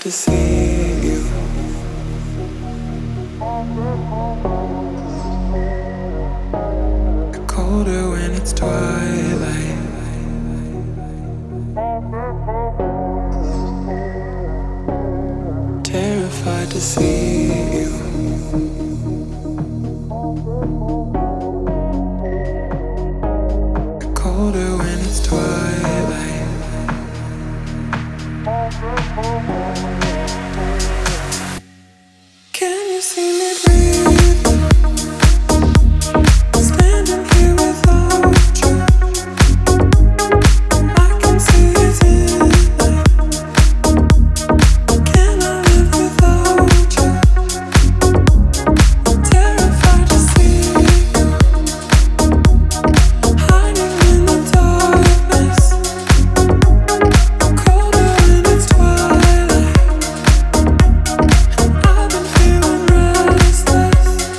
to see you. Colder when it's twilight. Terrified to see you. Colder when it's twilight. Can you see me breathing? Standing here without you. I can see it in me. Can I live without you? I'm terrified to see you. Hiding in the darkness. Colder when it's twilight. I've been feeling restless.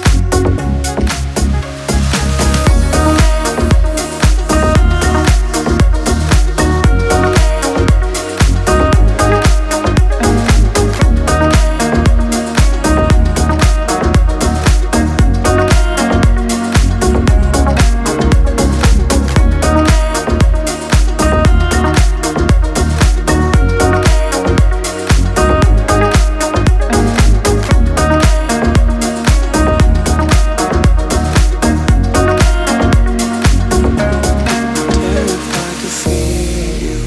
Terrified to see you.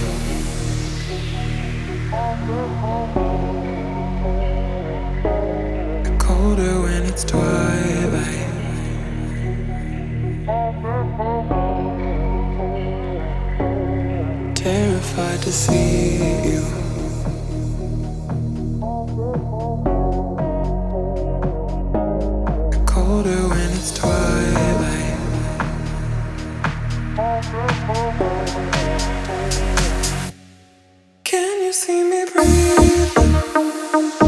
Colder when it's twilight. Terrified to see you. Colder when it's twilight. Can you see me breathing?